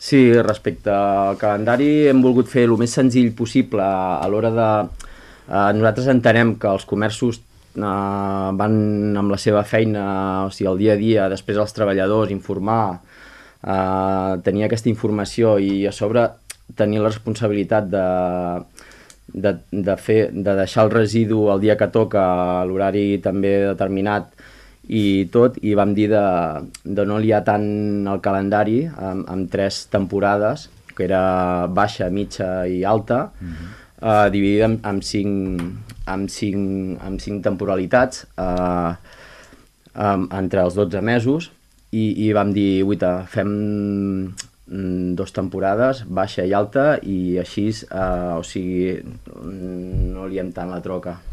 Sí, respecte al calendari hem volgut fer el més senzill possible a l'hora de... nosaltres entenem que els comerços van amb la seva feina, o sigui, el dia a dia, després els treballadors, informar, tenir aquesta informació i a sobre tenir la responsabilitat de deixar el residu el dia que toca, a l'horari també determinat, i tot, i vam dir de no liar tant el calendari amb 3 temporades, que era baixa, mitja i alta, dividida amb cinc temporalitats entre els 12 mesos, i vam dir, uita, fem 2 temporades, baixa i alta, i així, o sigui, no liem tant la troca.